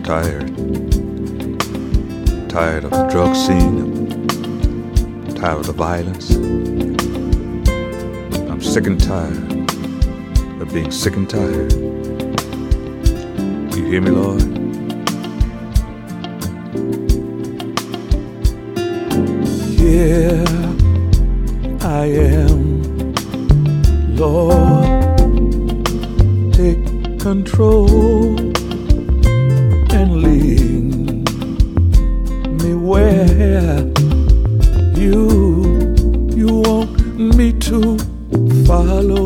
tired. Tired of the drug scene. I'm tired of the violence. I'm sick and tired of being sick and tired. You hear me, Lord? Here I am, Lord, take control and lead me where you want me to follow.